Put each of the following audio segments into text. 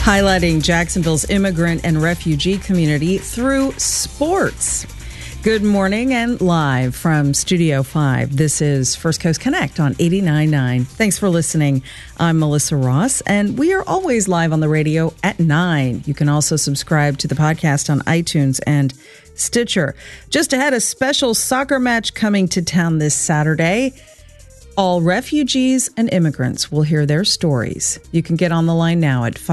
highlighting Jacksonville's immigrant and refugee community through sports. Good morning and live from Studio 5. This is First Coast Connect on 89.9. Thanks for listening. I'm Melissa Ross, and we are always live on the radio at 9. You can also subscribe to the podcast on iTunes and Stitcher. Just ahead, a special soccer match coming to town this Saturday. All refugees and immigrants will hear their stories. You can get on the line now at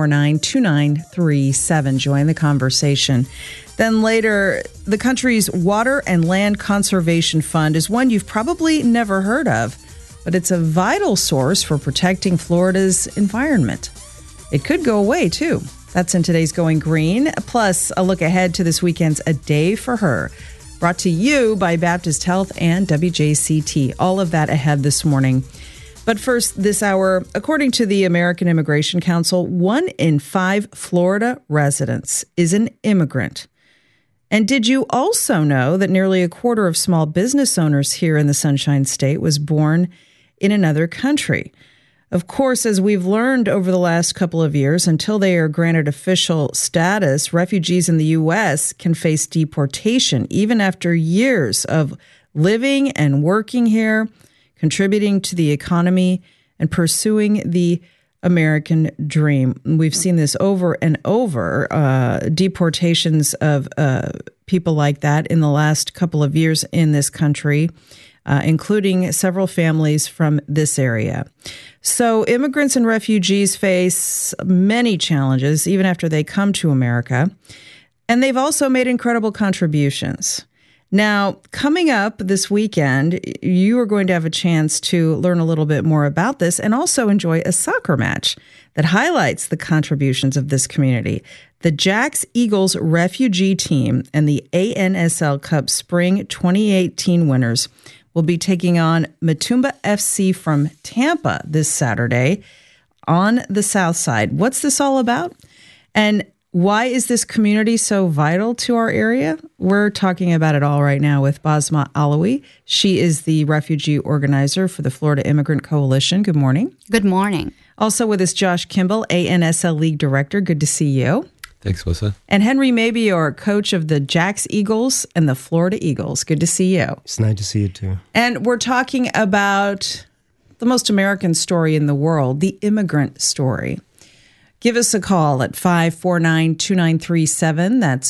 549-2937. Join the conversation. Then later, the country's Water and Land Conservation Fund is one you've probably never heard of, but it's a vital source for protecting Florida's environment. It could go away, too. That's in today's Going Green, plus a look ahead to this weekend's A Day for Her, brought to you by Baptist Health and WJCT. All of that ahead this morning. But first, this hour, according to the American Immigration Council, 1 in 5 Florida residents is an immigrant. And did you also know that nearly a quarter of small business owners here in the Sunshine State was born in another country? Of course, as we've learned over the last couple of years, until they are granted official status, refugees in the U.S. can face deportation, even after years of living and working here, contributing to the economy, and pursuing the American dream. We've seen this over and over, deportations of people like that in the last couple of years in this country, including several families from this area. So immigrants and refugees face many challenges even after they come to America, and they've also made incredible contributions. Now, coming up this weekend, you are going to have a chance to learn a little bit more about this and also enjoy a soccer match that highlights the contributions of this community. The Jacks Eagles refugee team and the ANSL Cup Spring 2018 winners will be taking on Matumba FC from Tampa this Saturday on the South Side. What's this all about? And why is this community so vital to our area? We're talking about it all right now with Basma Alawi. She is the refugee organizer for the Florida Immigrant Coalition. Good morning. Good morning. Also with us, Josh Kimball, ANSL League Director. Good to see you. Thanks, Melissa. And Henry Mabior, coach of the Jacks Eagles and the Florida Eagles. Good to see you. It's nice to see you too. And we're talking about the most American story in the world, the immigrant story. Give us a call at 549-2937. That's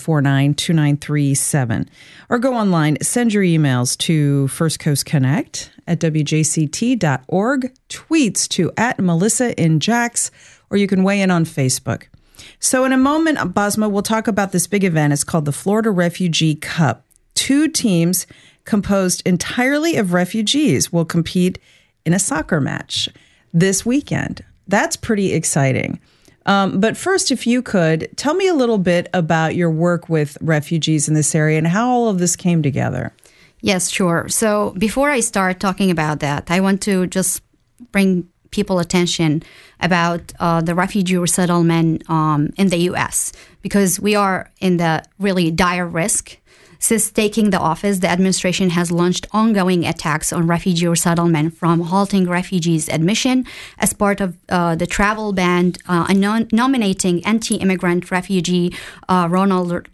549-2937. Or go online, send your emails to firstcoastconnect@wjct.org, tweets to @MelissaInJacks, or you can weigh in on Facebook. So in a moment, Basma, we'll talk about this big event. It's called the Florida Refugee Cup. 2 teams composed entirely of refugees will compete in a soccer match this weekend. That's pretty exciting. But first, if you could, tell me a little bit about your work with refugees in this area and how all of this came together. Yes, sure. So before I start talking about that, I want to just bring people attention about the refugee resettlement in the U.S. because we are in the really dire risk. Since taking the office, the administration has launched ongoing attacks on refugee resettlement, from halting refugees' admission as part of the travel ban, and nominating anti-immigrant refugee Ronald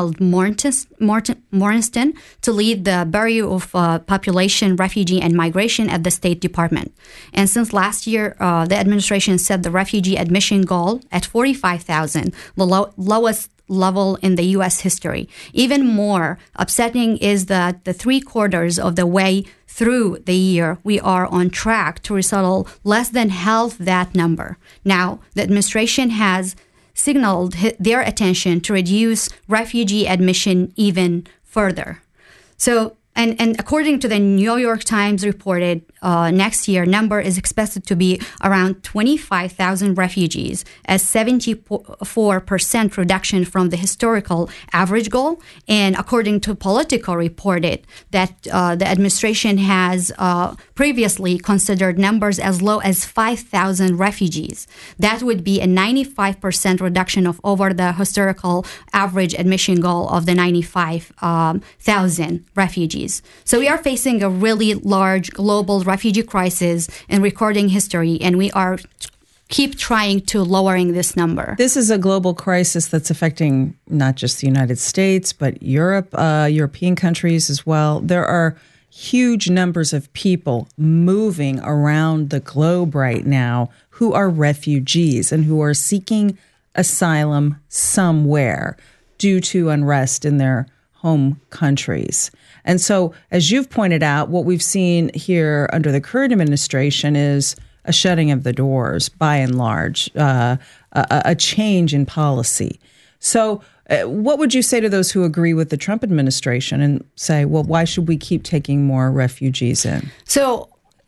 Morriston to lead the Bureau of Population, Refugee, and Migration at the State Department. And since last year, the administration set the refugee admission goal at 45,000, the lowest level in the U.S. history. Even more upsetting is that the 3/4 of the way through the year, we are on track to resettle less than half that number. Now, the administration has signaled their attention to reduce refugee admission even further. So, and according to the New York Times reported, next year number is expected to be around 25,000 refugees, a 74% reduction from the historical average goal. And according to Politico reported that the administration has previously considered numbers as low as 5,000 refugees. That would be a 95% reduction of over the historical average admission goal of the 95,000 refugees. So we are facing a really large global refugee crisis in recording history, and we are keep trying to lowering this number. This is a global crisis that's affecting not just the United States, but Europe, European countries as well. There are huge numbers of people moving around the globe right now who are refugees and who are seeking asylum somewhere due to unrest in their home countries. And so, as you've pointed out, what we've seen here under the current administration is a shutting of the doors, by and large, a change in policy. So what would you say to those who agree with the Trump administration and say, well, why should we keep taking more refugees in? So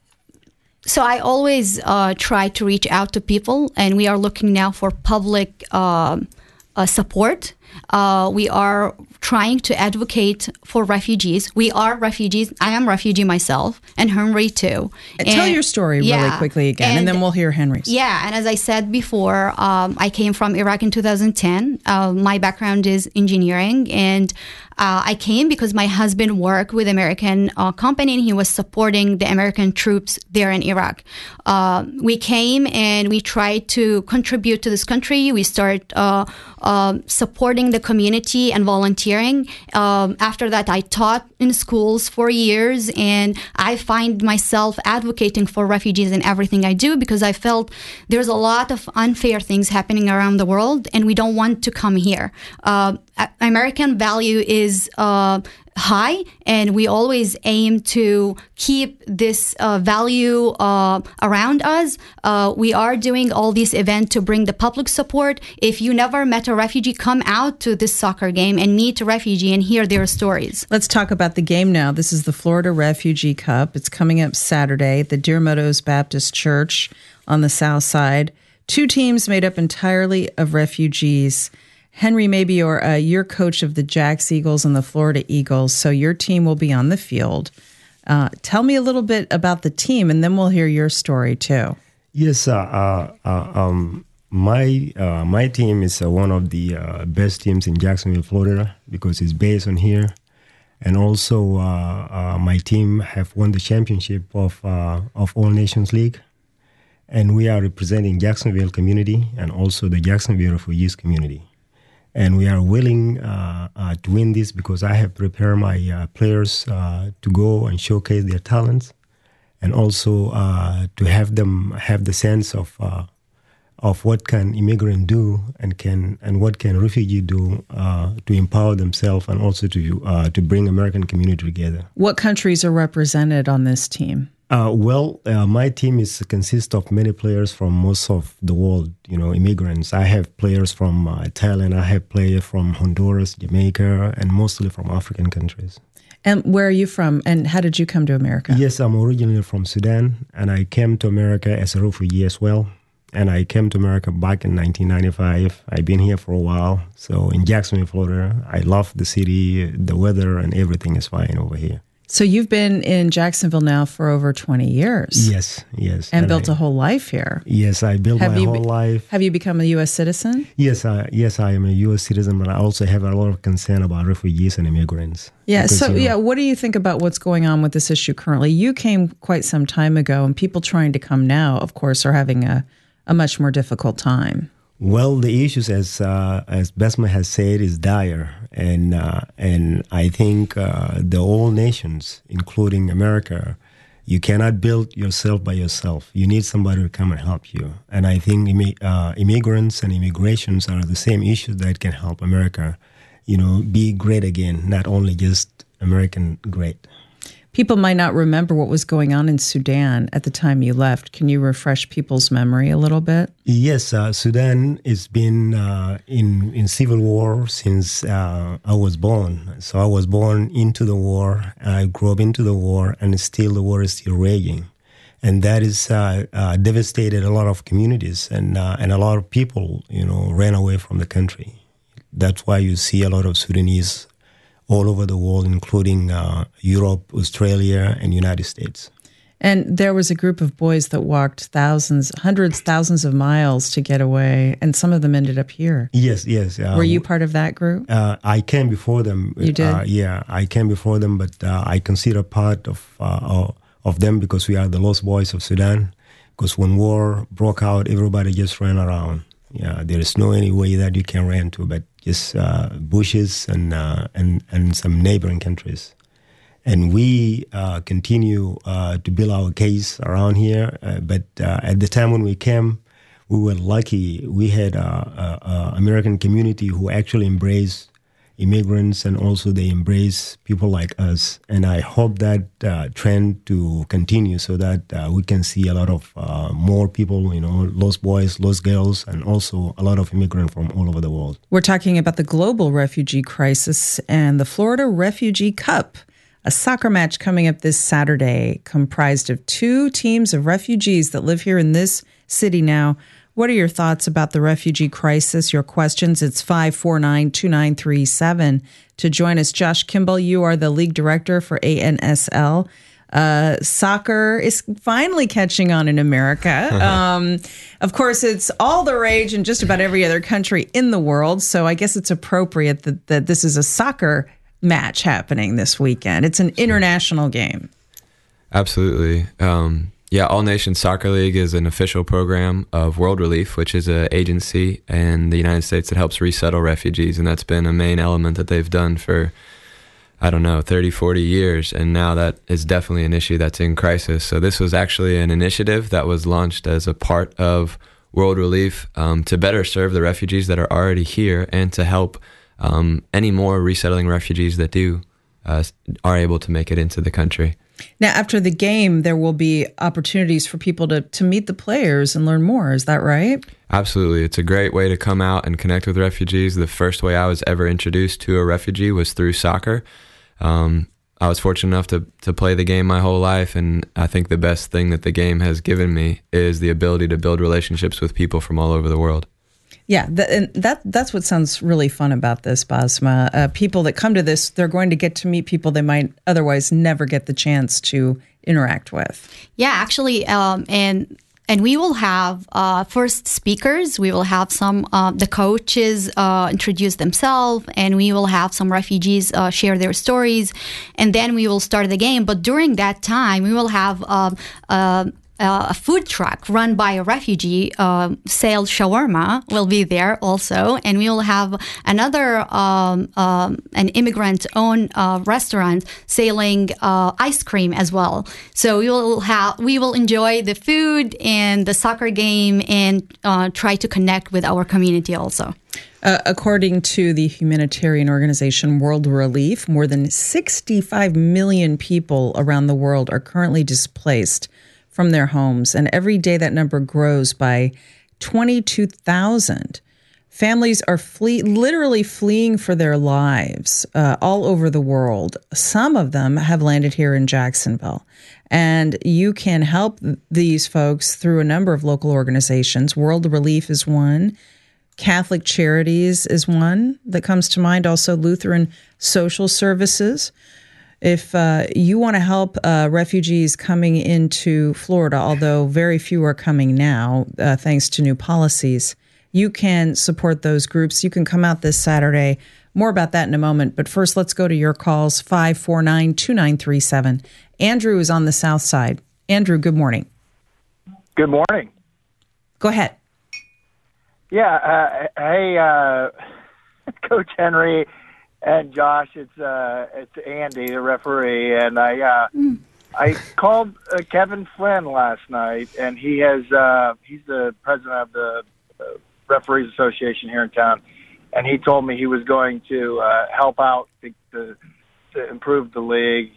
I always try to reach out to people, and we are looking now for public support. We are trying to advocate for refugees. We are refugees. I am a refugee myself, and Henry too. Tell your story really quickly again, and then we'll hear Henry's. Yeah, and as I said before, I came from Iraq in 2010. My background is engineering, and I came because my husband worked with American company, and he was supporting the American troops there in Iraq. We came and we tried to contribute to this country. We started supporting the community and volunteering. After that, I taught in schools for years, and I find myself advocating for refugees in everything I do because I felt there's a lot of unfair things happening around the world, and we don't want to come here. American value is high, and we always aim to keep this value around us. We are doing all these events to bring the public support. If you never met a refugee, come out to this soccer game and meet a refugee and hear their stories. Let's talk about the game now. This is the Florida Refugee Cup. It's coming up Saturday at the Deer Meadows Baptist Church on the south side. Two teams made up entirely of refugees. Henry Mabior, you're coach of the Jacks Eagles and the Florida Eagles, so your team will be on the field. Tell me a little bit about the team, and then we'll hear your story too. Yes, my team is one of the best teams in Jacksonville, Florida, because it's based on here. And also, my team have won the championship of All Nations League. And we are representing Jacksonville community and also the Jacksonville refugees community. And we are willing to win this because I have prepared my players to go and showcase their talents, and also to have them have the sense of what can immigrant do and what can refugee do to empower themselves and also to bring American community together. What countries are represented on this team? My team consists of many players from most of the world, immigrants. I have players from Thailand, I have players from Honduras, Jamaica, and mostly from African countries. And where are you from, and how did you come to America? Yes, I'm originally from Sudan, and I came to America as a refugee as well. And I came to America back in 1995. I've been here for a while. So in Jacksonville, Florida, I love the city, the weather, and everything is fine over here. So you've been in Jacksonville now for over 20 years. Yes. And built a whole life here. Yes, I built my whole life. Have you become a U.S. citizen? Yes, I am a U.S. citizen, but I also have a lot of concern about refugees and immigrants. Yeah, because, what do you think about what's going on with this issue currently? You came quite some time ago, and people trying to come now, of course, are having a much more difficult time. Well, the issues, as Besma has said, is dire, and I think the whole nations, including America, you cannot build yourself by yourself. You need somebody to come and help you. And I think immigrants and immigrations are the same issues that can help America, be great again, not only just American great. People might not remember what was going on in Sudan at the time you left. Can you refresh people's memory a little bit? Yes, Sudan has been in civil war since I was born. So I was born into the war, I grew up into the war, and still the war is still raging. And that is devastated a lot of communities, and a lot of people, ran away from the country. That's why you see a lot of Sudanese all over the world, including Europe, Australia, and United States. And there was a group of boys that walked thousands of miles to get away, and some of them ended up here. Yes. Were you part of that group? I came before them. You did? Yeah, I came before them, but I consider part of them because we are the lost boys of Sudan, Because when war broke out, everybody just ran around. Yeah, there is no any way that you can run to, but just bushes and some neighboring countries. And we continue to build our case around here. But at the time when we came, we were lucky. We had a American community who actually embraced immigrants, and also they embrace people like us. And I hope that trend to continue, so that we can see a lot of more people, lost boys, lost girls, and also a lot of immigrants from all over the world. We're talking about the global refugee crisis and the Florida Refugee Cup, a soccer match coming up this Saturday, comprised of 2 teams of refugees that live here in this city now. What are your thoughts about the refugee crisis? Your questions, it's 549-2937. To join us, Josh Kimball, you are the league director for ANSL. Soccer is finally catching on in America. Of course, it's all the rage in just about every other country in the world, so I guess it's appropriate that this is a soccer match happening this weekend. It's an international game. Absolutely. Yeah, All Nations Soccer League is an official program of World Relief, which is an agency in the United States that helps resettle refugees. And that's been a main element that they've done for, 30, 40 years. And now that is definitely an issue that's in crisis. So this was actually an initiative that was launched as a part of World Relief to better serve the refugees that are already here and to help any more resettling refugees that are able to make it into the country. Now, after the game, there will be opportunities for people to meet the players and learn more. Is that right? Absolutely. It's a great way to come out and connect with refugees. The first way I was ever introduced to a refugee was through soccer. I was fortunate enough to play the game my whole life, and I think the best thing that the game has given me is the ability to build relationships with people from all over the world. Yeah, that's what sounds really fun about this, Basma. People that come to this, they're going to get to meet people they might otherwise never get the chance to interact with. Yeah, actually, and we will have first speakers. We will have some the coaches introduce themselves, and we will have some refugees share their stories, and then we will start the game. But during that time, we will have a food truck run by a refugee, Sale Shawarma, will be there also, and we will have another an immigrant-owned restaurant selling ice cream as well. So we will enjoy the food and the soccer game and try to connect with our community also. According to the humanitarian organization World Relief, more than 65 million people around the world are currently displaced from their homes, and every day that number grows by 22,000. Families are literally fleeing for their lives all over the world. Some of them have landed here in Jacksonville, and you can help these folks through a number of local organizations. World Relief is one. Catholic Charities is one that comes to mind. Also, Lutheran Social Services. If you want to help refugees coming into Florida, although very few are coming now, thanks to new policies, you can support those groups. You can come out this Saturday. More about that in a moment. But first, let's go to your calls, 549-2937. Andrew is on the south side. Andrew, good morning. Good morning. Go ahead. Yeah. Hey, Coach Henry and Josh, it's Andy, the referee, and I called Kevin Flynn last night, and he's the president of the Referees Association here in town, and he told me he was going to help out to improve the league,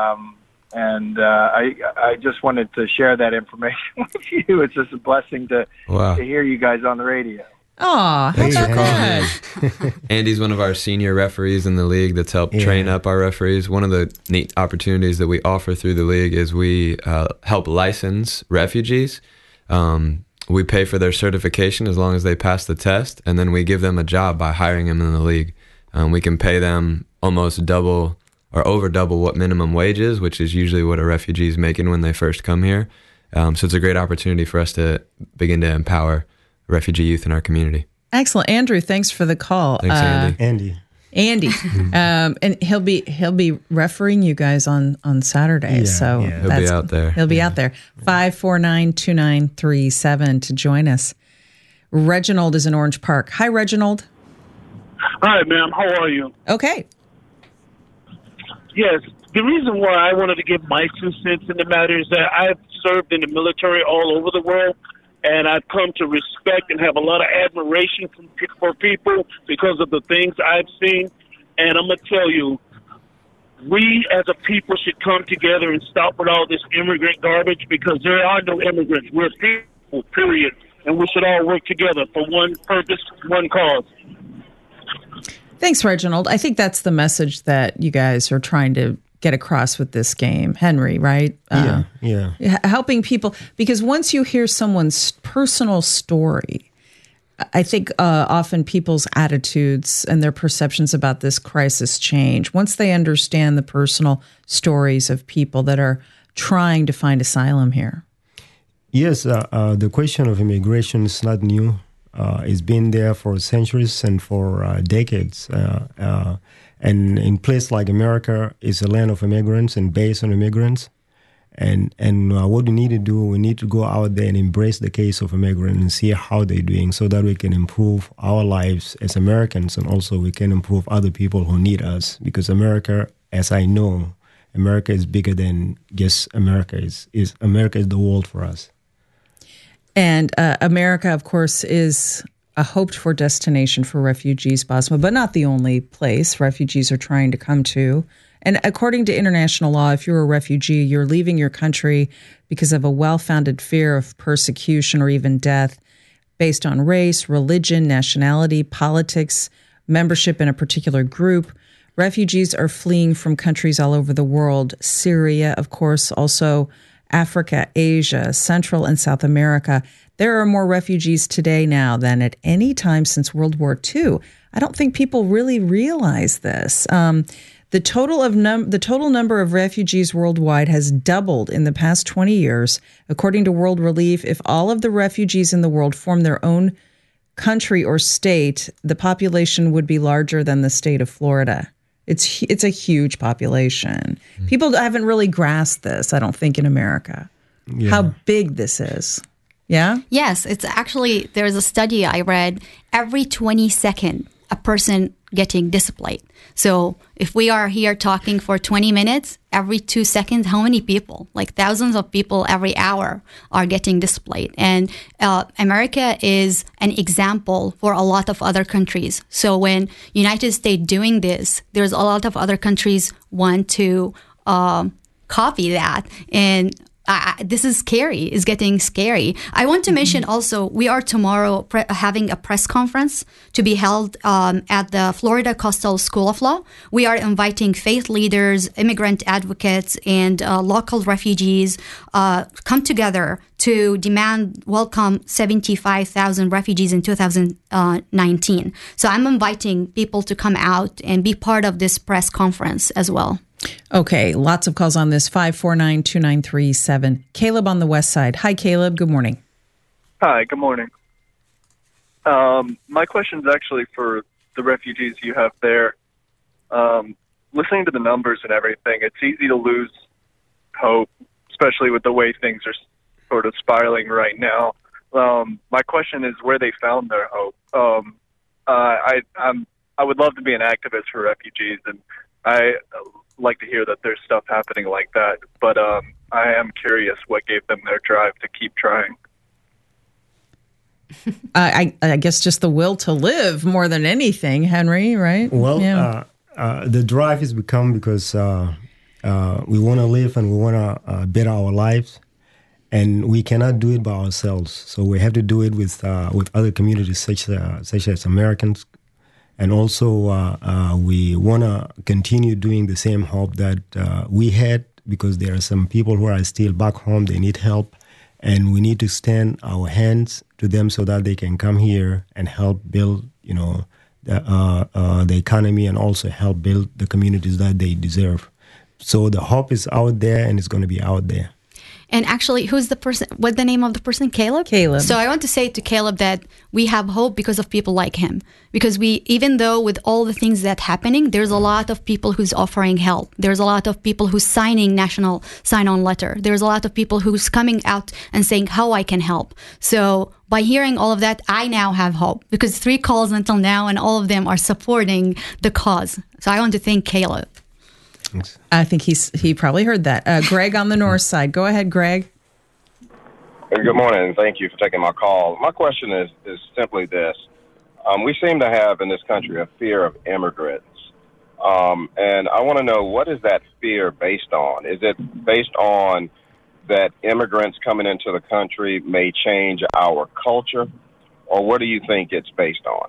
and I just wanted to share that information with you. It's just a blessing to hear you guys on the radio. Oh, thanks for calling in. Andy's one of our senior referees in the league that's helped train up our referees. One of the neat opportunities that we offer through the league is we help license refugees. We pay for their certification as long as they pass the test, and then we give them a job by hiring them in the league. We can pay them almost double or over double what minimum wage is, which is usually what a refugee is making when they first come here. So it's a great opportunity for us to begin to empower refugee youth in our community. Excellent. Andrew, thanks for the call. Thanks, Andy. Andy, and he'll be refereeing you guys on Saturday. He'll be out there. He'll be out there. 549-2937 to join us. Reginald is in Orange Park. Hi, Reginald. Hi, ma'am. How are you? Okay. Yes. The reason why I wanted to give my 2 cents in the matter is that I've served in the military all over the world, and I've come to respect and have a lot of admiration for people because of the things I've seen. And I'm going to tell you, we as a people should come together and stop with all this immigrant garbage, because there are no immigrants. We're people, period. And we should all work together for one purpose, one cause. Thanks, Reginald. I think that's the message that you guys are trying to get across with this game. Henry, right? Yeah. Helping people, because once you hear someone's personal story, I think often people's attitudes and their perceptions about this crisis change. Once they understand the personal stories of people that are trying to find asylum here. Yes, the question of immigration is not new. It's been there for centuries and for decades. And in place like America is a land of immigrants and based on immigrants. And what we need to do, we need to go out there and embrace the case of immigrants and see how they're doing, so that we can improve our lives as Americans, and also we can improve other people who need us. Because America, as I know, America is bigger than just America. America is the world for us. And America, of course, is a hoped-for destination for refugees, Basma, but not the only place refugees are trying to come to. And according to international law, if you're a refugee, you're leaving your country because of a well-founded fear of persecution or even death based on race, religion, nationality, politics, membership in a particular group. Refugees are fleeing from countries all over the world. Syria, of course, also Africa, Asia, Central and South America. There are more refugees today now than at any time since World War II. I don't think people really realize this. The total number of refugees worldwide has doubled in the past 20 years. According to World Relief, if all of the refugees in the world form their own country or state, the population would be larger than the state of Florida. It's a huge population. People haven't really grasped this, I don't think, in America, how big this is. Yeah? Yes, it's actually, there's a study I read, every 22nd, a person getting displaced. So if we are here talking for 20 minutes, every 2 seconds, how many people? Like thousands of people every hour are getting displaced. And America is an example for a lot of other countries. So when United States doing this, there's a lot of other countries want to copy that. And this is scary. It's getting scary. I want to mention also, we are tomorrow having a press conference to be held at the Florida Coastal School of Law. We are inviting faith leaders, immigrant advocates, and local refugees come together to welcome 75,000 refugees in 2019. So I'm inviting people to come out and be part of this press conference as well. Okay, lots of calls on this. 549-2937. Caleb on the west side. Hi, Caleb. Good morning. Hi, good morning. My question is actually for the refugees you have there. Listening to the numbers and everything, it's easy to lose hope, especially with the way things are sort of spiraling right now. My question is where they found their hope. I would love to be an activist for refugees, and I like to hear that there's stuff happening like that, but I am curious what gave them their drive to keep trying. I guess just the will to live more than anything, Henry, right? Well, the drive has become because we want to live and we want to better our lives, and we cannot do it by ourselves. So we have to do it with other communities such as Americans. And also, we want to continue doing the same help that we had, because there are some people who are still back home. They need help, and we need to extend our hands to them so that they can come here and help build, the economy, and also help build the communities that they deserve. So the hope is out there, and it's going to be out there. And actually, who's the person? What's the name of the person? Caleb? Caleb. So I want to say to Caleb that we have hope because of people like him. Because even though with all the things that happening, there's a lot of people who's offering help. There's a lot of people who's signing national sign-on letter. There's a lot of people who's coming out and saying how I can help. So by hearing all of that, I now have hope because 3 calls until now and all of them are supporting the cause. So I want to thank Caleb. Thanks. I think he probably heard that. Greg on the north side. Go ahead, Greg. Good morning, and thank you for taking my call. My question is simply this. We seem to have in this country a fear of immigrants. And I want to know, what is that fear based on? Is it based on that immigrants coming into the country may change our culture? Or what do you think it's based on?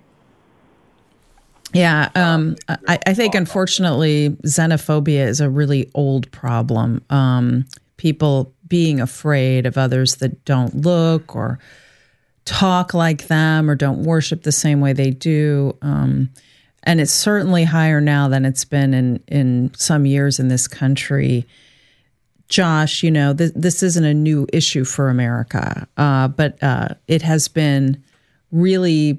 Yeah, I think, unfortunately, xenophobia is a really old problem. People being afraid of others that don't look or talk like them or don't worship the same way they do. And it's certainly higher now than it's been in some years in this country. Josh, this isn't a new issue for America, but it has been really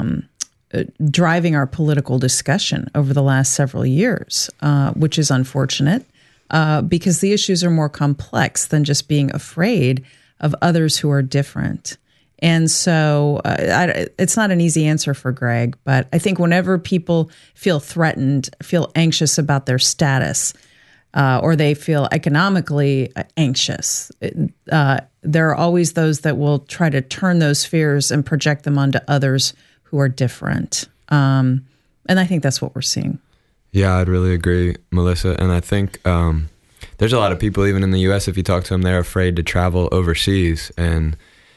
driving our political discussion over the last several years, which is unfortunate because the issues are more complex than just being afraid of others who are different. And so it's not an easy answer for Greg, but I think whenever people feel threatened, feel anxious about their status, or they feel economically anxious, there are always those that will try to turn those fears and project them onto others who are different. And I think that's what we're seeing. Yeah, I'd really agree, Melissa. And I think there's a lot of people, even in the U.S., if you talk to them, they're afraid to travel overseas. And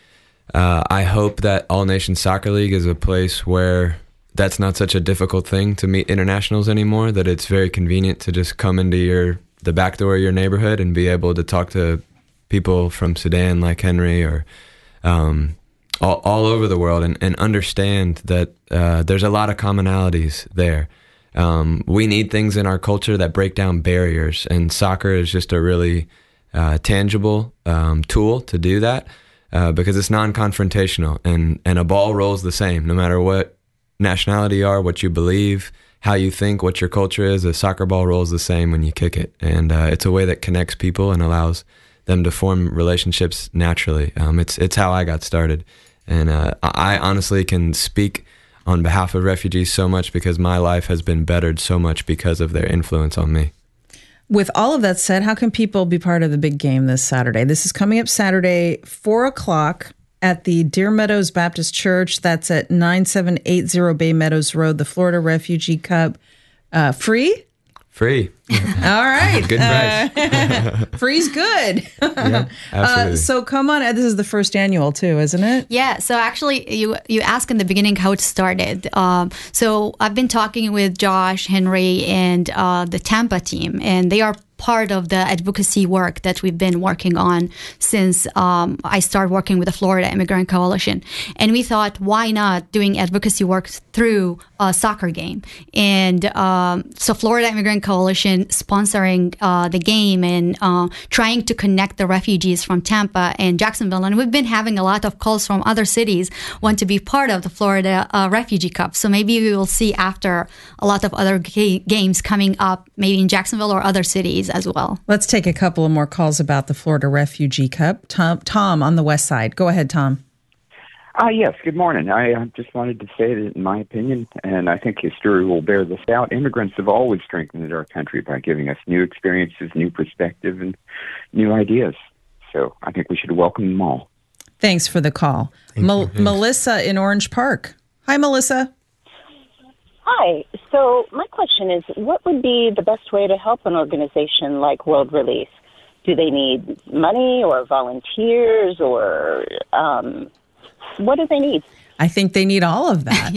I hope that All Nations Soccer League is a place where that's not such a difficult thing to meet internationals anymore, that it's very convenient to just come into the back door of your neighborhood and be able to talk to people from Sudan like Henry or all over the world and understand that there's a lot of commonalities there. We need things in our culture that break down barriers, and soccer is just a really tangible tool to do that because it's non-confrontational, and a ball rolls the same no matter what nationality you are, what you believe, how you think, what your culture is. A soccer ball rolls the same when you kick it, and it's a way that connects people and allows them to form relationships naturally. It's how I got started. And I honestly can speak on behalf of refugees so much because my life has been bettered so much because of their influence on me. With all of that said, how can people be part of the big game this Saturday? This is coming up Saturday, 4:00 at the Deer Meadows Baptist Church. That's at 9780 Bay Meadows Road, the Florida Refugee Cup. Free? Free. All right. Good price. Free's good. Yeah, absolutely. So come on. This is the first annual too, isn't it? Yeah. So actually, you asked in the beginning how it started. So I've been talking with Josh, Henry, and the Tampa team, and they are part of the advocacy work that we've been working on since I started working with the Florida Immigrant Coalition. And we thought, why not doing advocacy work through a soccer game? And so Florida Immigrant Coalition sponsoring the game and trying to connect the refugees from Tampa and Jacksonville. And we've been having a lot of calls from other cities want to be part of the Florida Refugee Cup. So maybe we will see after a lot of other games coming up, maybe in Jacksonville or other cities as well. Let's take a couple of more calls about the Florida Refugee Cup. Tom on the west side. Go ahead, Tom. Yes, good morning. I just wanted to say that in my opinion, and I think history will bear this out, immigrants have always strengthened our country by giving us new experiences, new perspective, and new ideas. So I think we should welcome them all. Thanks for the call. Melissa in Orange Park. Hi, Melissa. Hi. So my question is, what would be the best way to help an organization like World Relief? Do they need money or volunteers or what do they need? I think they need all of that.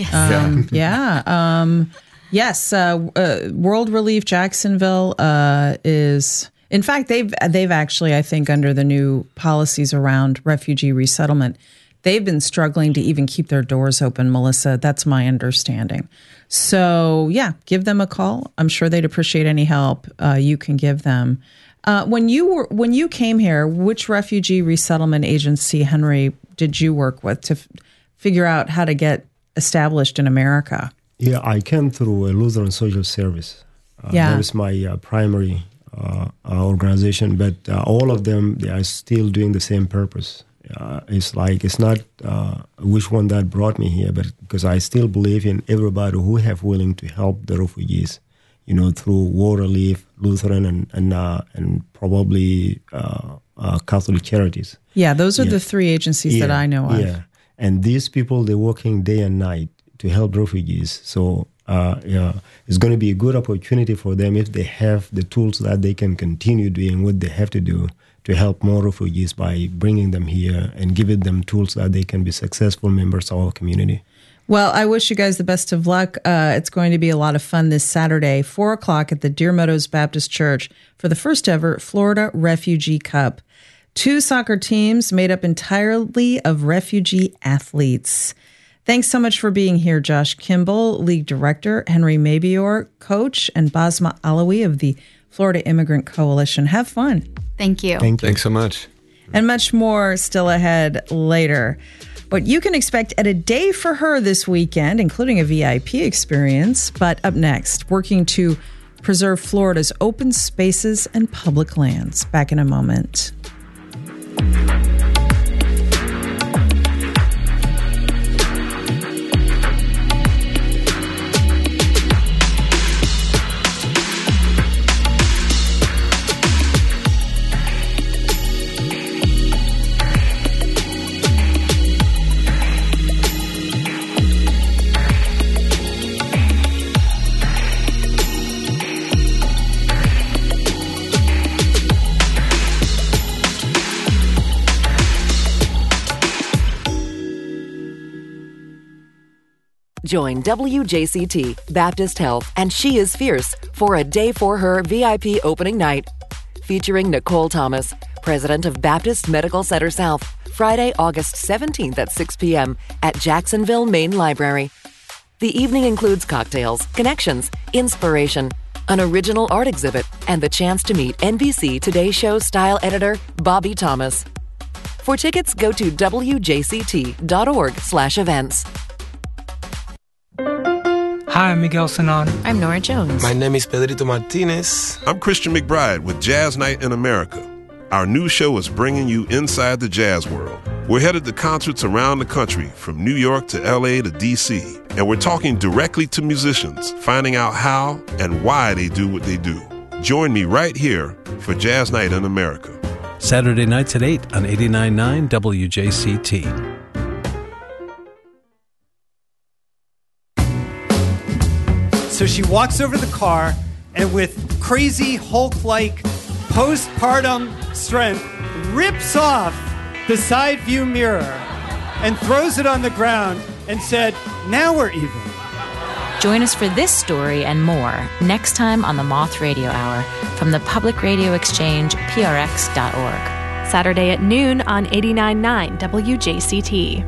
Yes. World Relief Jacksonville is, in fact, they've actually, I think, under the new policies around refugee resettlement, they've been struggling to even keep their doors open, Melissa. That's my understanding. So, yeah, give them a call. I'm sure they'd appreciate any help you can give them. When you came here, which refugee resettlement agency, Henry, did you work with to figure out how to get established in America? Yeah, I came through a Lutheran Social Service. That is my primary organization, but all of them, they are still doing the same purpose. It's not which one that brought me here, but because I still believe in everybody who have willing to help the refugees, through World Relief, Lutheran, and probably Catholic charities. Yeah, those are the three agencies that I know of. Yeah, and these people, they're working day and night to help refugees. So it's going to be a good opportunity for them if they have the tools that they can continue doing what they have to do to help more refugees by bringing them here and giving them tools that they can be successful members of our community. Well, I wish you guys the best of luck. It's going to be a lot of fun this Saturday, 4 o'clock at the Deer Meadows Baptist Church for the first ever Florida Refugee Cup. 2 soccer teams made up entirely of refugee athletes. Thanks so much for being here, Josh Kimball, League Director, Henry Mabior, Coach, and Basma Alawi of the Florida Immigrant Coalition. Have fun. Thank you. Thanks so much. And much more still ahead later. What you can expect at A Day for Her this weekend, including a VIP experience. But up next, working to preserve Florida's open spaces and public lands. Back in a moment. Join WJCT, Baptist Health, and She is Fierce for A Day for Her VIP opening night. Featuring Nicole Thomas, president of Baptist Medical Center South, Friday, August 17th at 6 p.m. at Jacksonville Main Library. The evening includes cocktails, connections, inspiration, an original art exhibit, and the chance to meet NBC Today Show style editor Bobby Thomas. For tickets, go to wjct.org/events. Hi, I'm Miguel Sanon. I'm Nora Jones. My name is Pedrito Martinez. I'm Christian McBride with Jazz Night in America. Our new show is bringing you inside the jazz world. We're headed to concerts around the country, from New York to LA to DC. And we're talking directly to musicians, finding out how and why they do what they do. Join me right here for Jazz Night in America. Saturday nights at 8 on 89.9 WJCT. So she walks over to the car and with crazy Hulk-like postpartum strength rips off the side view mirror and throws it on the ground and said, "Now we're even." Join us for this story and more next time on the Moth Radio Hour from the Public Radio Exchange, prx.org. Saturday at noon on 89.9 WJCT.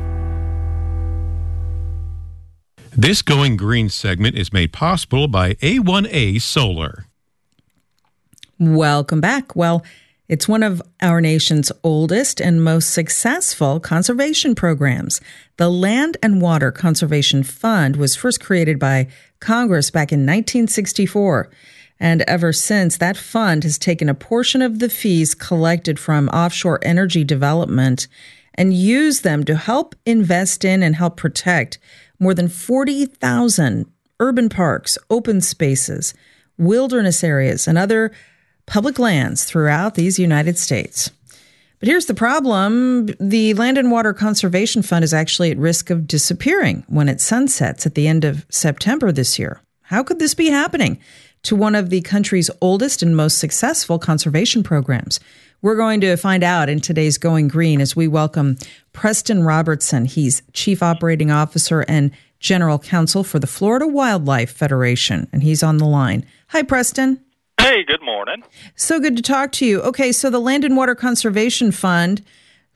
This Going Green segment is made possible by A1A Solar. Welcome back. Well, it's one of our nation's oldest and most successful conservation programs. The Land and Water Conservation Fund was first created by Congress back in 1964. And ever since, that fund has taken a portion of the fees collected from offshore energy development and used them to help invest in and help protect more than 40,000 urban parks, open spaces, wilderness areas, and other public lands throughout these United States. But here's the problem. The Land and Water Conservation Fund is actually at risk of disappearing when it sunsets at the end of September this year. How could this be happening to one of the country's oldest and most successful conservation programs? We're going to find out in today's Going Green as we welcome Preston Robertson. He's Chief Operating Officer and General Counsel for the Florida Wildlife Federation, and he's on the line. Hi, Preston. Hey, good morning. So good to talk to you. Okay, so the Land and Water Conservation Fund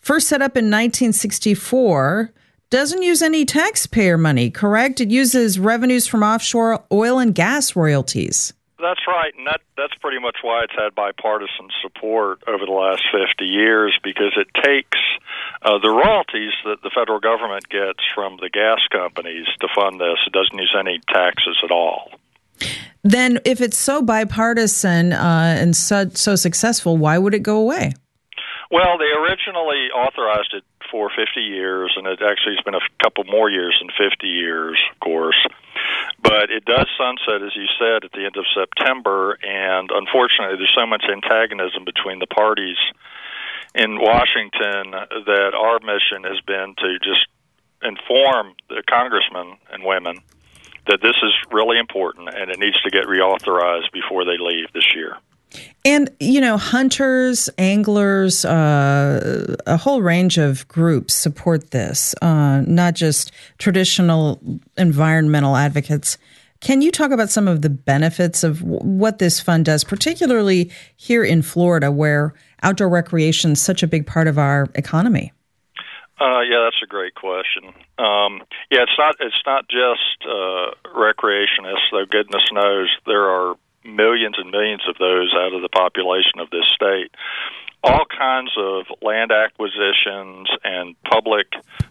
First set up in 1964, doesn't use any taxpayer money, correct? It uses revenues from offshore oil and gas royalties. That's right, and that's pretty much why it's had bipartisan support over the last 50 years, because it takes the royalties that the federal government gets from the gas companies to fund this. It doesn't use any taxes at all. Then if it's so bipartisan and so successful, why would it go away? Well, they originally authorized it for 50 years, and it actually has been a couple more years than 50 years, of course. But it does sunset, as you said, at the end of September, and unfortunately there's so much antagonism between the parties in Washington that our mission has been to just inform the congressmen and women that this is really important and it needs to get reauthorized before they leave this year. And, hunters, anglers, a whole range of groups support this, not just traditional environmental advocates. Can you talk about some of the benefits of what this fund does, particularly here in Florida, where outdoor recreation is such a big part of our economy? Yeah, that's a great question. It's not just recreationists, though goodness knows there are millions and millions of those out of the population of this state. All kinds of land acquisitions and public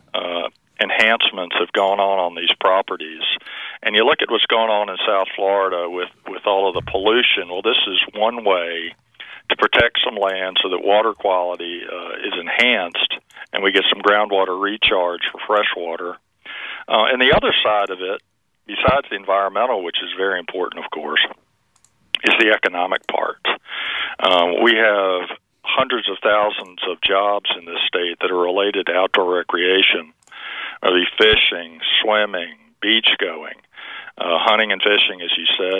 enhancements have gone on these properties. And you look at what's going on in South Florida with all of the pollution. Well, this is one way to protect some land so that water quality is enhanced and we get some groundwater recharge for fresh water. And the other side of it, besides the environmental, which is very important, of course, is the economic part. We have hundreds of thousands of jobs in this state that are related to outdoor recreation, whether it be fishing, swimming, beach going, hunting and fishing, as you said.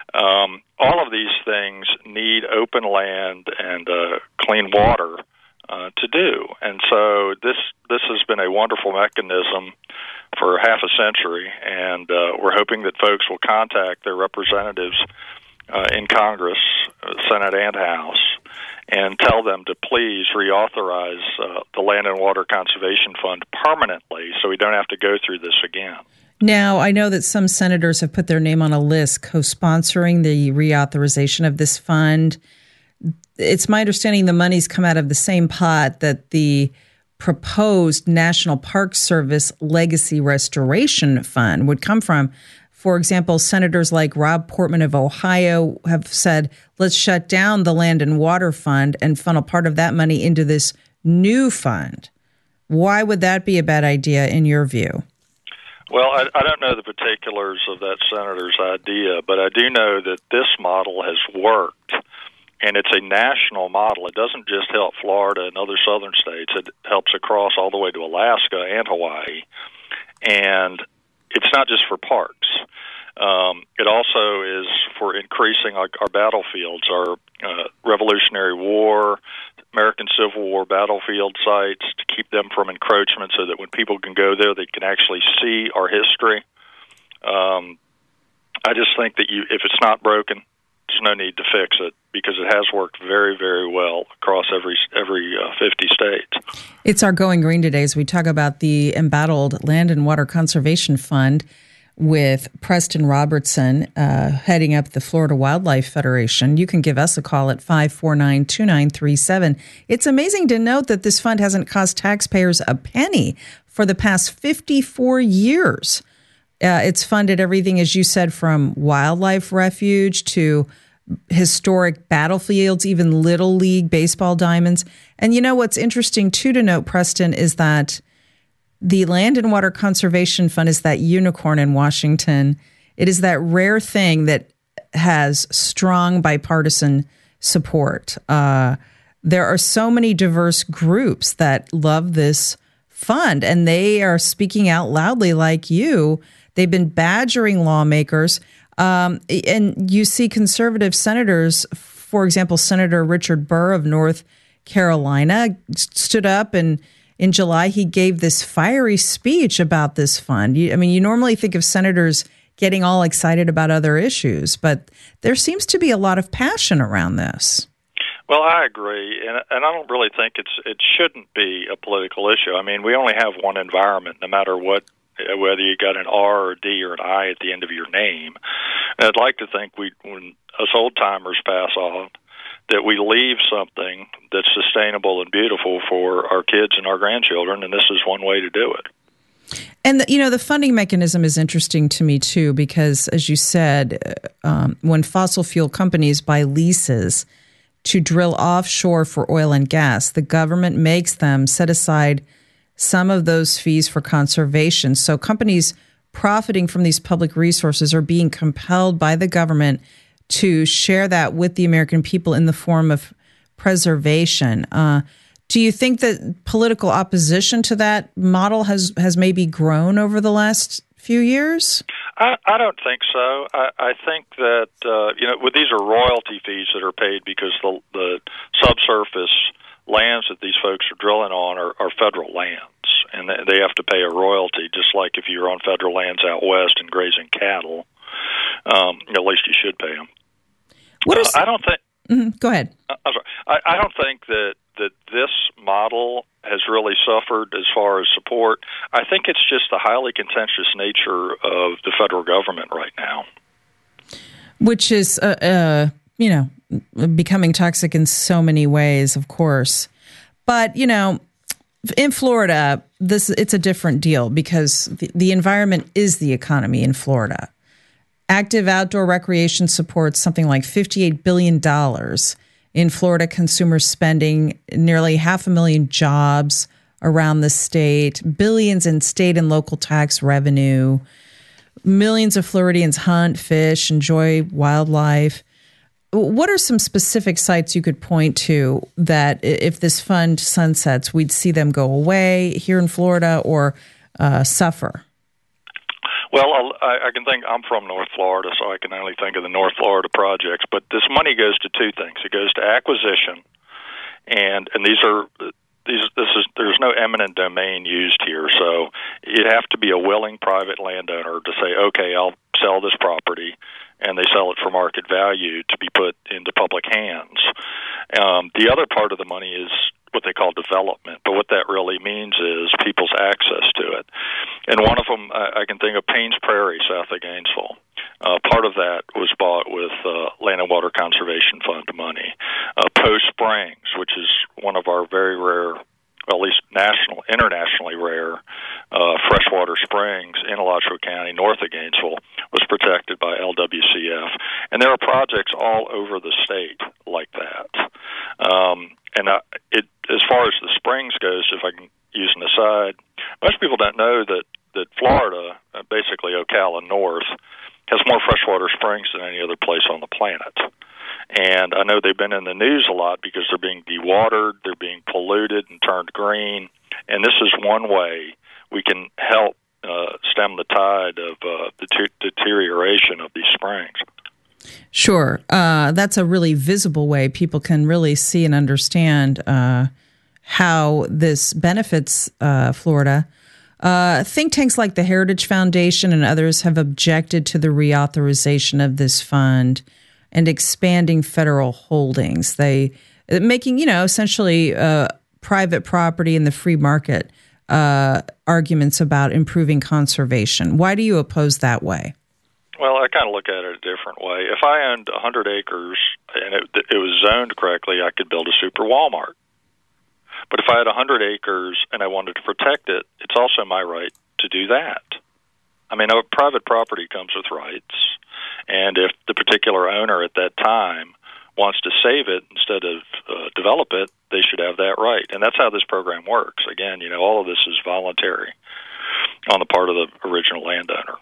All of these things need open land and clean water to do. And so this has been a wonderful mechanism for half a century, and we're hoping that folks will contact their representatives in Congress, Senate, and House, and tell them to please reauthorize the Land and Water Conservation Fund permanently so we don't have to go through this again. Now, I know that some senators have put their name on a list co-sponsoring the reauthorization of this fund. It's my understanding the money's come out of the same pot that the proposed National Park Service Legacy Restoration Fund would come from. For example, senators like Rob Portman of Ohio have said, let's shut down the Land and Water Fund and funnel part of that money into this new fund. Why would that be a bad idea in your view? Well, I don't know the particulars of that senator's idea, but I do know that this model has worked, and it's a national model. It doesn't just help Florida and other southern states. It helps across all the way to Alaska and Hawaii, and it's not just for parks. It also is for increasing our battlefields, our Revolutionary War, American Civil War battlefield sites, to keep them from encroachment so that when people can go there, they can actually see our history. I just think that if it's not broken, there's no need to fix it because it has worked very, very well across every 50 states. It's our Going Green today as we talk about the embattled Land and Water Conservation Fund with Preston Robertson heading up the Florida Wildlife Federation. You can give us a call at 549-2937. It's amazing to note that this fund hasn't cost taxpayers a penny for the past 54 years. It's funded everything, as you said, from wildlife refuge to historic battlefields, even Little League baseball diamonds. And you know what's interesting, too, to note, Preston, is that the Land and Water Conservation Fund is that unicorn in Washington. It is that rare thing that has strong bipartisan support. There are so many diverse groups that love this fund, and they are speaking out loudly like you. They've been badgering lawmakers. And you see conservative senators, for example, Senator Richard Burr of North Carolina stood up, and in July he gave this fiery speech about this fund. You normally think of senators getting all excited about other issues, but there seems to be a lot of passion around this. Well, I agree, and I don't really think it shouldn't be a political issue. I mean, we only have one environment, no matter what, whether you got an R or a D or an I at the end of your name. And I'd like to think when us old timers pass on, that we leave something that's sustainable and beautiful for our kids and our grandchildren, and this is one way to do it. And, the funding mechanism is interesting to me, too, because, as you said, when fossil fuel companies buy leases to drill offshore for oil and gas, the government makes them set aside some of those fees for conservation. So companies profiting from these public resources are being compelled by the government to share that with the American people in the form of preservation. Do you think that political opposition to that model has maybe grown over the last few years? I don't think so. I think that with these are royalty fees that are paid because the subsurface lands that these folks are drilling on are federal lands, and they have to pay a royalty, just like if you're on federal lands out west and grazing cattle. At least you should pay them. I don't think. Mm-hmm. Go ahead. I'm sorry. I don't think that this model has really suffered as far as support. I think it's just the highly contentious nature of the federal government right now, which is becoming toxic in so many ways, of course. But in Florida, it's a different deal because the environment is the economy in Florida. Active outdoor recreation supports something like $58 billion in Florida consumer spending, nearly 500,000 jobs around the state, billions in state and local tax revenue. Millions of Floridians hunt, fish, enjoy wildlife. What are some specific sites you could point to that if this fund sunsets, we'd see them go away here in Florida or suffer? Well, I can think, I'm from North Florida, so I can only think of the North Florida projects. But this money goes to two things. It goes to acquisition, and there's no eminent domain used here. So you have to be a willing private landowner to say, okay, I'll sell this property, and they sell it for market value to be put into public hands. The other part of the money is what they call development, but what that really means is people's access to it. And one of them, I can think of Paynes Prairie, south of Gainesville. Part of that was bought with Land and Water Conservation Fund money. Post Springs, which is one of our very rare, well, at least internationally rare freshwater springs in Alachua County, north of Gainesville, was protected by LWCF. And there are projects all over the state like that. As far as the springs goes, if I can use an aside, most people don't know that Florida, basically Ocala North, has more freshwater springs than any other place on the planet. And I know they've been in the news a lot because they're being dewatered, they're being polluted and turned green. And this is one way we can help stem the tide of the deterioration of these springs. Sure. That's a really visible way people can really see and understand how this benefits Florida. Think tanks like the Heritage Foundation and others have objected to the reauthorization of this fund and expanding federal holdings. They making, essentially private property in the free market arguments about improving conservation. Why do you oppose that way? Well, I kind of look at it a different way. If I owned 100 acres and it was zoned correctly, I could build a super Walmart. But if I had 100 acres and I wanted to protect it, it's also my right to do that. I mean, private property comes with rights, and if the particular owner at that time wants to save it instead of develop it, they should have that right. And that's how this program works. Again, all of this is voluntary on the part of the original landowner.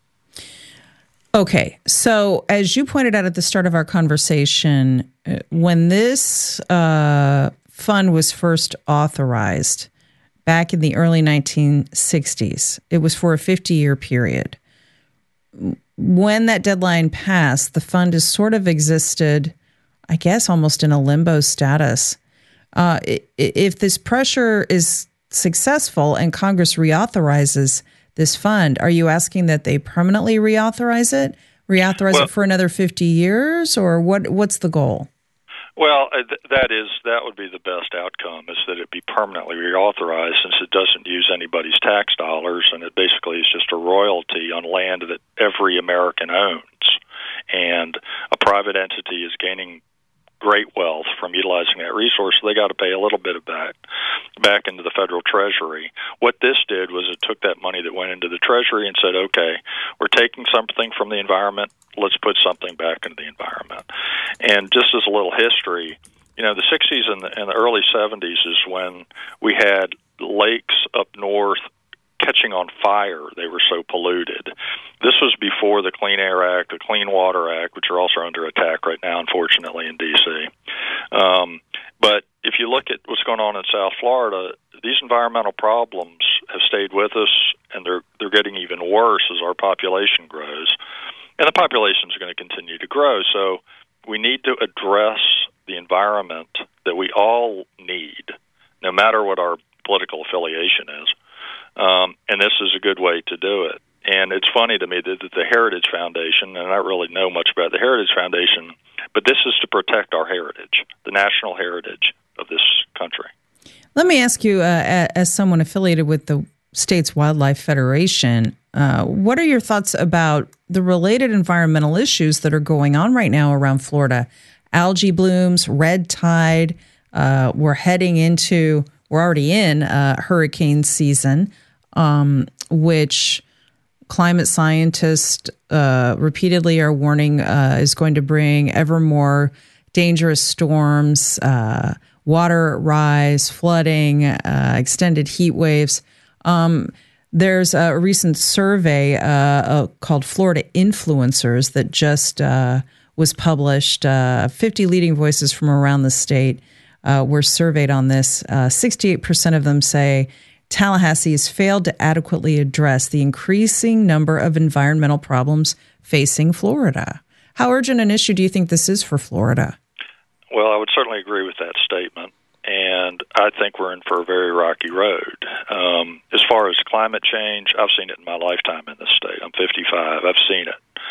Okay, so as you pointed out at the start of our conversation, when this fund was first authorized back in the early 1960s, it was for a 50-year period. When that deadline passed, the fund has sort of existed, I guess, almost in a limbo status. If this pressure is successful and Congress reauthorizes this fund, are you asking that they permanently reauthorize it? Reauthorize it for another 50 years? Or what's the goal? Well, that would be the best outcome, is that it be permanently reauthorized, since it doesn't use anybody's tax dollars, and it basically is just a royalty on land that every American owns. And a private entity is gaining great wealth from utilizing that resource, so they got to pay a little bit of back into the federal treasury. What this did was it took that money that went into the treasury and said, okay, we're taking something from the environment, let's put something back into the environment. And just as a little history, the 60s and the early 70s is when we had lakes up north catching on fire. They were so polluted. This was before the Clean Air Act, the Clean Water Act, which are also under attack right now, unfortunately, in D.C. But if you look at what's going on in South Florida, these environmental problems have stayed with us, and they're getting even worse as our population grows. And the population is going to continue to grow. So we need to address the environment that we all need, no matter what our political affiliation is. And this is a good way to do it. And it's funny to me that the Heritage Foundation, and I don't really know much about the Heritage Foundation, but this is to protect our heritage, the national heritage of this country. Let me ask you, as someone affiliated with the state's Wildlife Federation, what are your thoughts about the related environmental issues that are going on right now around Florida? Algae blooms, red tide, we're already in hurricane season, which climate scientists repeatedly are warning is going to bring ever more dangerous storms, water rise, flooding, extended heat waves. There's a recent survey called Florida Influencers that just was published. 50 leading voices from around the state were surveyed on this. 68% of them say Tallahassee has failed to adequately address the increasing number of environmental problems facing Florida. How urgent an issue do you think this is for Florida? Well, I would certainly agree with that statement, and I think we're in for a very rocky road. As far as climate change, I've seen it in my lifetime in this state. I'm 55. I've seen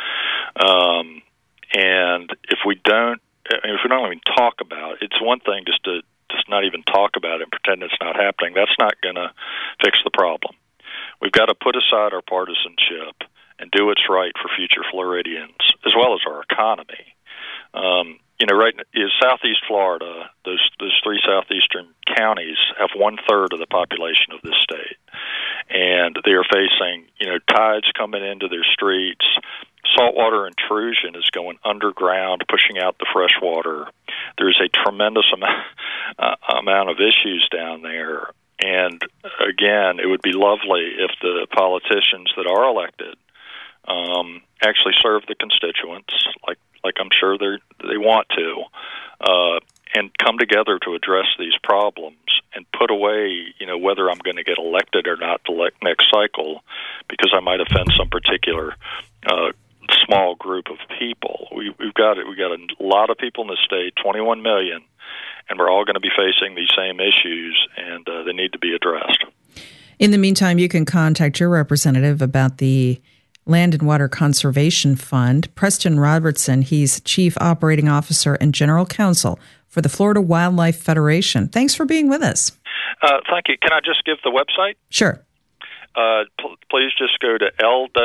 it. And if we don't even talk about it, it's one thing just to not even talk about it and pretend it's not happening. That's not going to fix the problem. We've got to put aside our partisanship and do what's right for future Floridians, as well as our economy. Right is Southeast Florida, those three southeastern counties have 1/3 of the population of this state. And they are facing, tides coming into their streets. Saltwater intrusion is going underground, pushing out the fresh water. There's a tremendous amount of issues down there. And again, it would be lovely if the politicians that are elected actually serve the constituents, like I'm sure they want to, and come together to address these problems and put away, whether I'm going to get elected or not the next cycle, because I might offend some particular small group of people. We've got a lot of people in the state, 21 million, and we're all going to be facing these same issues, and they need to be addressed. In the meantime, you can contact your representative about the Land and Water Conservation Fund. Preston Robertson, he's Chief Operating Officer and General Counsel for the Florida Wildlife Federation. Thanks for being with us. Thank you. Can I just give the website? Sure. Please just go to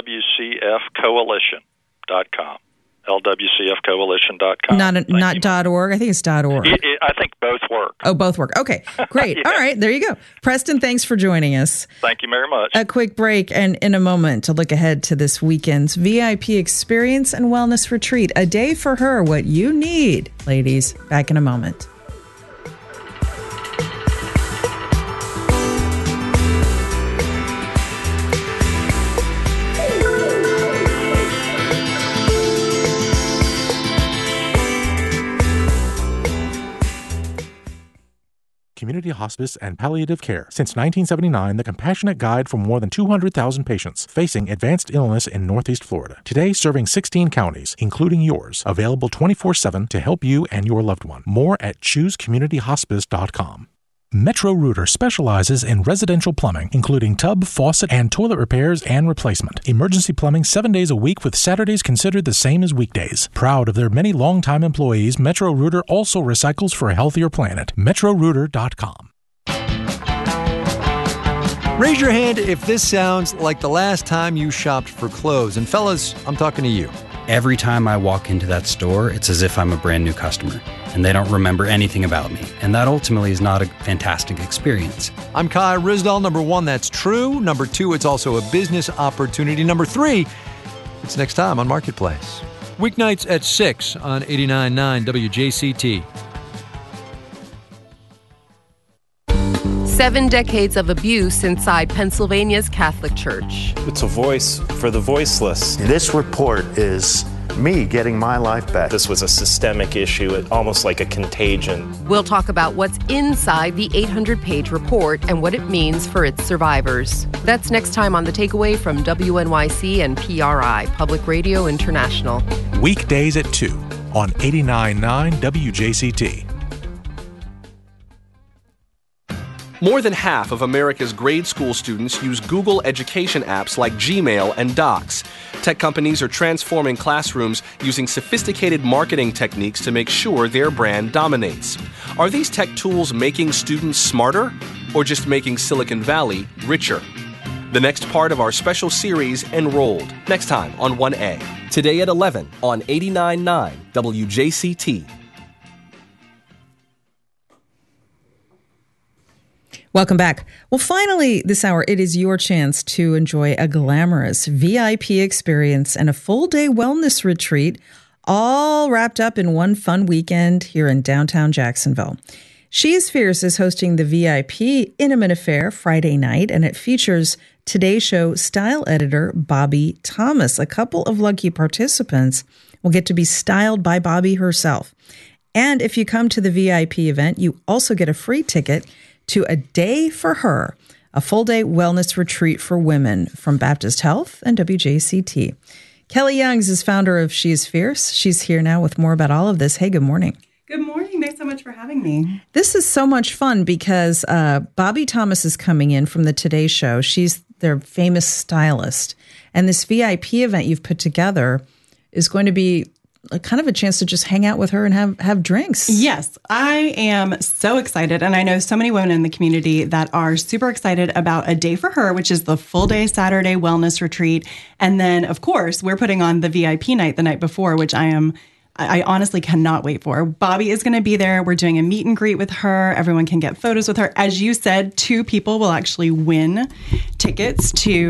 lwcfcoalition.com. lwcfcoalition.com. Not .org. I think it's .org. I think both work. Oh, both work. Okay, great. Yeah. All right, there you go. Preston, thanks for joining us. Thank you very much. A quick break, and in a moment to look ahead to this weekend's VIP Experience and Wellness Retreat. A day for her, what you need. Ladies, back in a moment. Community hospice and palliative care. Since 1979, the compassionate guide for more than 200,000 patients facing advanced illness in Northeast Florida. Today, serving 16 counties, including yours. Available 24/7 to help you and your loved one. More at choosecommunityhospice.com. Metro Rooter specializes in residential plumbing, including tub, faucet, and toilet repairs and replacement. Emergency plumbing 7 days a week with Saturdays considered the same as weekdays. Proud of their many longtime employees, Metro Rooter also recycles for a healthier planet. MetroRooter.com. Raise your hand if this sounds like the last time you shopped for clothes. And fellas, I'm talking to you. Every time I walk into that store, it's as if I'm a brand new customer, and they don't remember anything about me. And that ultimately is not a fantastic experience. I'm Kai Ryssdal. Number one, that's true. Number two, it's also a business opportunity. Number three, it's next time on Marketplace. Weeknights at 6 on 89.9 WJCT. 7 decades of abuse inside Pennsylvania's Catholic Church. It's a voice for the voiceless. This report is me getting my life back. This was a systemic issue, almost like a contagion. We'll talk about what's inside the 800-page report and what it means for its survivors. That's next time on The Takeaway from WNYC and PRI, Public Radio International. Weekdays at 2 on 89.9 WJCT. More than half of America's grade school students use Google education apps like Gmail and Docs. Tech companies are transforming classrooms using sophisticated marketing techniques to make sure their brand dominates. Are these tech tools making students smarter or just making Silicon Valley richer? The next part of our special series, Enrolled, next time on 1A. Today at 11 on 89.9 WJCT. Welcome back. Well, finally, this hour, it is your chance to enjoy a glamorous VIP experience and a full-day wellness retreat, all wrapped up in one fun weekend here in downtown Jacksonville. She is Fierce is hosting the VIP Intimate Affair Friday night, and it features Today Show style editor Bobby Thomas. A couple of lucky participants will get to be styled by Bobby herself. And if you come to the VIP event, you also get a free ticket to A Day for Her, a full-day wellness retreat for women from Baptist Health and WJCT. Kelly Youngs is founder of She is Fierce. She's here now with more about all of this. Hey, good morning. Good morning. Thanks so much for having me. This is so much fun because Bobby Thomas is coming in from the Today Show. She's their famous stylist. And this VIP event you've put together is going to be kind of a chance to just hang out with her and have drinks. Yes, I am so excited. And I know so many women in the community that are super excited about A Day for Her, which is the full day Saturday wellness retreat. And then, of course, we're putting on the VIP night the night before, which I honestly cannot wait for. Bobby is going to be there. We're doing a meet and greet with her. Everyone can get photos with her. As you said, 2 people will actually win tickets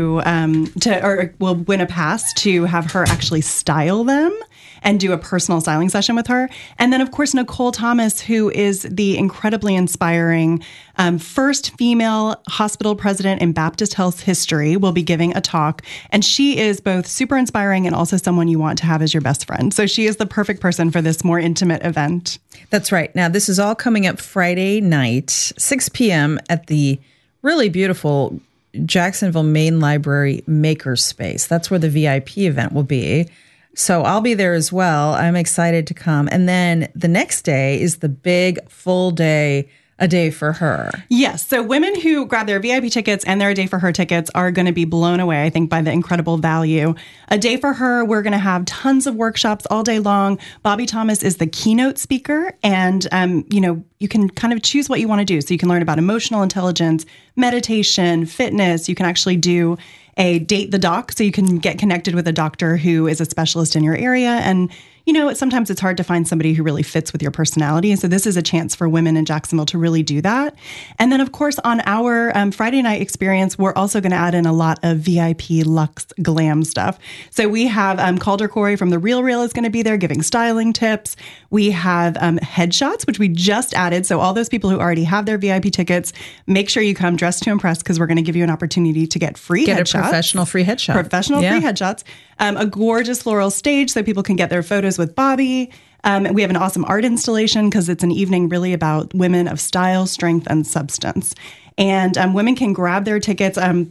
or will win a pass to have her actually style them and do a personal styling session with her. And then, of course, Nicole Thomas, who is the incredibly inspiring first female hospital president in Baptist Health's history, will be giving a talk. And she is both super inspiring and also someone you want to have as your best friend. So she is the perfect person for this more intimate event. That's right. Now, this is all coming up Friday night, 6 p.m. at the really beautiful Jacksonville Main Library Makerspace. That's where the VIP event will be. So I'll be there as well. I'm excited to come. And then the next day is the big full day, A Day for Her. Yes. So women who grab their VIP tickets and their A Day for Her tickets are going to be blown away, I think, by the incredible value. A Day for Her, we're going to have tons of workshops all day long. Bobby Thomas is the keynote speaker. And, you can kind of choose what you want to do. So you can learn about emotional intelligence, meditation, fitness. You can actually do a Date the Doc, so you can get connected with a doctor who is a specialist in your area. And, sometimes it's hard to find somebody who really fits with your personality. And so this is a chance for women in Jacksonville to really do that. And then, of course, on our Friday night experience, we're also going to add in a lot of VIP luxe glam stuff. So we have Calder Corey from The Real Real is going to be there giving styling tips. We have headshots, which we just added. So all those people who already have their VIP tickets, make sure you come dressed to impress because we're going to give you an opportunity to get free headshots. Get a professional free headshot. Free headshots. A gorgeous floral stage so people can get their photos with Bobby. We have an awesome art installation because it's an evening really about women of style, strength, and substance. And women can grab their tickets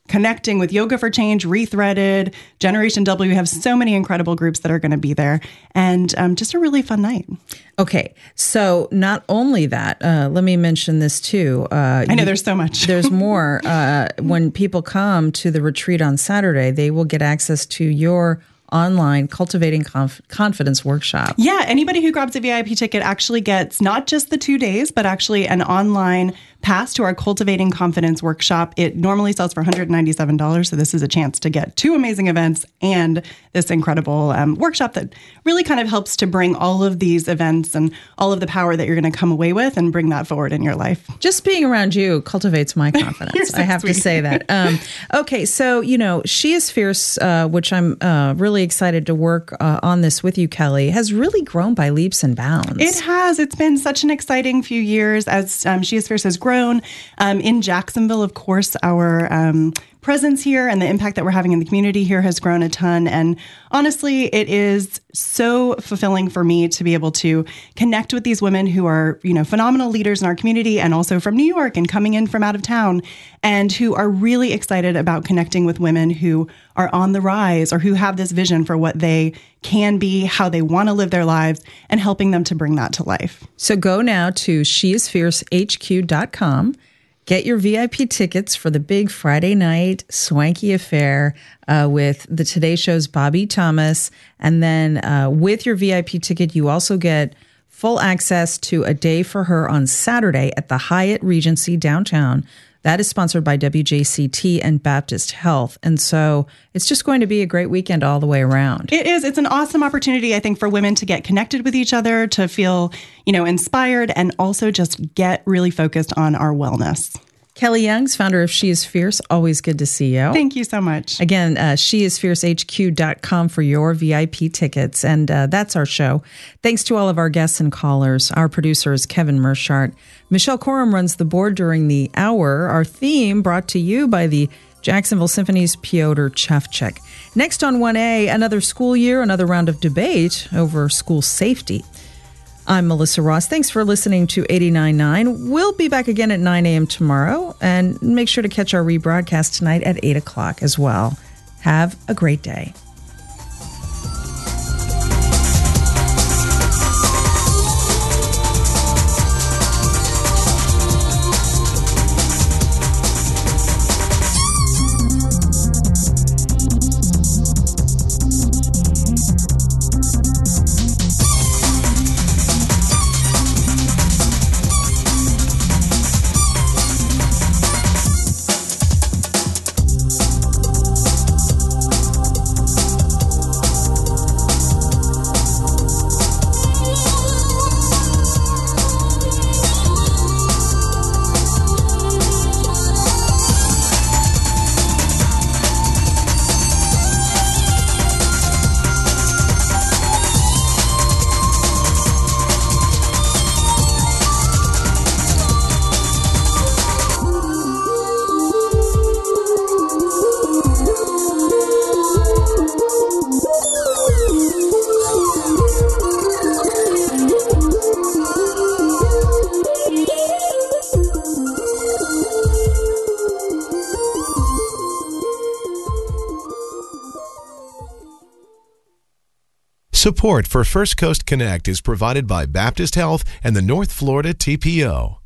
connecting with Yoga for Change, Rethreaded, Generation W. We have so many incredible groups that are going to be there, and just a really fun night. Okay, so not only that, let me mention this too. I know there's so much. There's more. When people come to the retreat on Saturday, they will get access to your online Cultivating Confidence workshop. Yeah, anybody who grabs a VIP ticket actually gets not just the 2 days, but actually an online pass to our Cultivating Confidence workshop. It normally sells for $197, so this is a chance to get 2 amazing events and this incredible workshop that really kind of helps to bring all of these events and all of the power that you're going to come away with and bring that forward in your life. Just being around you cultivates my confidence. So I have to say that. Okay, so, She is Fierce, which I'm really excited to work on this with you, Kelly, has really grown by leaps and bounds. It has. It's been such an exciting few years as She is Fierce has grown. In Jacksonville, of course, our presence here and the impact that we're having in the community here has grown a ton. And honestly, it is so fulfilling for me to be able to connect with these women who are, phenomenal leaders in our community and also from New York and coming in from out of town and who are really excited about connecting with women who are on the rise or who have this vision for what they can be, how they want to live their lives, and helping them to bring that to life. So go now to sheisfiercehq.com. Get your VIP tickets for the big Friday night swanky affair with the Today Show's Bobby Thomas. And then with your VIP ticket, you also get full access to a day for her on Saturday at the Hyatt Regency downtown. That is sponsored by WJCT and Baptist Health. And so it's just going to be a great weekend all the way around. It is. It's an awesome opportunity, I think, for women to get connected with each other, to feel, inspired, and also just get really focused on our wellness. Kelly Youngs, founder of She is Fierce. Always good to see you. Thank you so much. Again, sheisfiercehq.com for your VIP tickets. And that's our show. Thanks to all of our guests and callers. Our producer is Kevin Mershart. Michelle Corum runs the board during the hour. Our theme brought to you by the Jacksonville Symphony's Piotr Chevchik. Next on 1A, another school year, another round of debate over school safety. I'm Melissa Ross. Thanks for listening to 89.9. We'll be back again at 9 a.m. tomorrow, and make sure to catch our rebroadcast tonight at 8 o'clock as well. Have a great day. Support for First Coast Connect is provided by Baptist Health and the North Florida TPO.